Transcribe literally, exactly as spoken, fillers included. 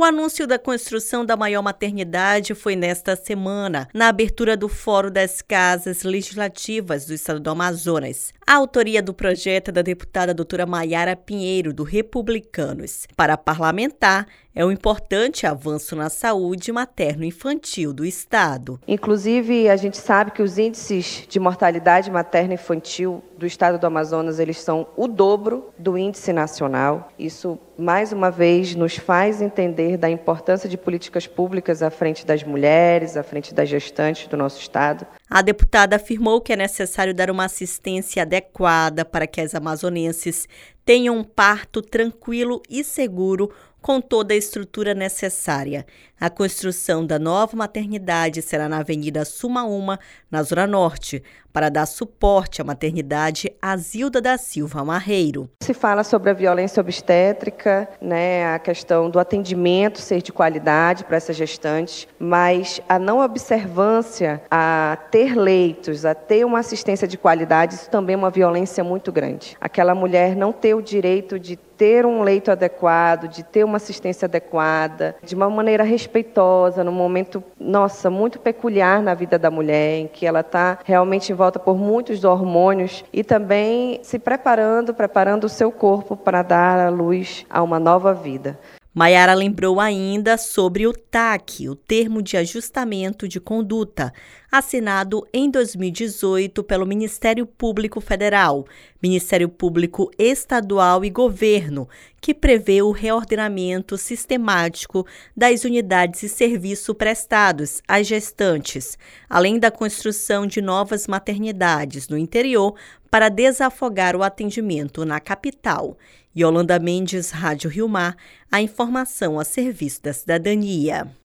O anúncio da construção da maior maternidade foi nesta semana, na abertura do Fórum das Casas Legislativas do Estado do Amazonas. A autoria do projeto é da deputada doutora Maiara Pinheiro, do Republicanos. Para a parlamentar, é um importante avanço na saúde materno-infantil do Estado. Inclusive, a gente sabe que os índices de mortalidade materno-infantil do Estado do Amazonas, eles são o dobro do índice nacional. Isso, mais uma vez, nos faz entender da importância de políticas públicas à frente das mulheres, à frente das gestantes do nosso Estado. A deputada afirmou que é necessário dar uma assistência adequada para que as amazonenses tenham um parto tranquilo e seguro com toda a estrutura necessária. A construção da nova maternidade será na Avenida Sumaúma, na Zona Norte, para dar suporte à maternidade Azilda da Silva Marreiro. Se fala sobre a violência obstétrica, né, a questão do atendimento ser de qualidade para essas gestantes, mas a não observância a ter leitos, a ter uma assistência de qualidade, isso também é uma violência muito grande. Aquela mulher não ter o direito de ter um leito adequado, de ter uma assistência adequada, de uma maneira respeitosa, num momento, nossa, muito peculiar na vida da mulher, em que ela está realmente envolta por muitos hormônios e também se preparando, preparando o seu corpo para dar à luz a uma nova vida. Maiara lembrou ainda sobre o T A C, o Termo de Ajustamento de Conduta, assinado em dois mil e dezoito pelo Ministério Público Federal, Ministério Público Estadual e Governo, que prevê o reordenamento sistemático das unidades e serviços prestados às gestantes, além da construção de novas maternidades no interior para desafogar o atendimento na capital. Yolanda Mendes, Rádio Rio Mar, a informação a serviço da cidadania.